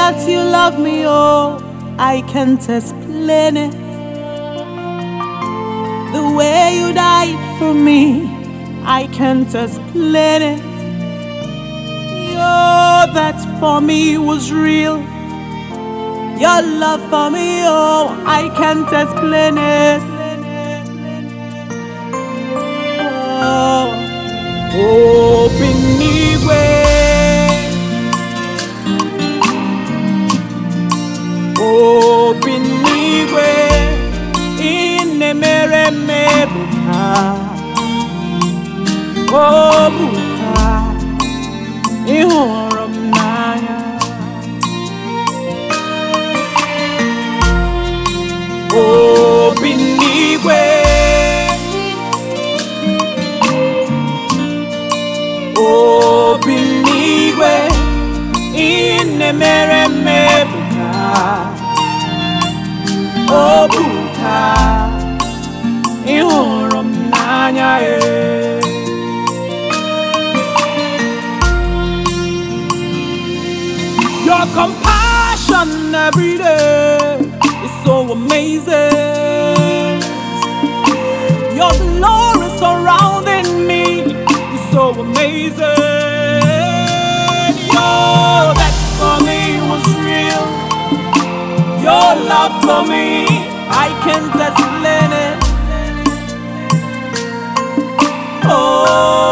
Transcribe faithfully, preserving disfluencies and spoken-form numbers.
that you love me, oh, I can't explain it. The way you died for me, I can't explain it. Your that for me was real. Your love for me, oh, I can't explain it. Oh, open me way. Open me way. In the mere mebuka. Oh, buka. Ihoram naya. Open me way. Open me way. In the mere mebuka. Oh, buka. Ihoram nanya. Your compassion every day is so amazing. Your glory surrounding me is so amazing. Your that for me was real. Your love for me, I can't explain it. Oh.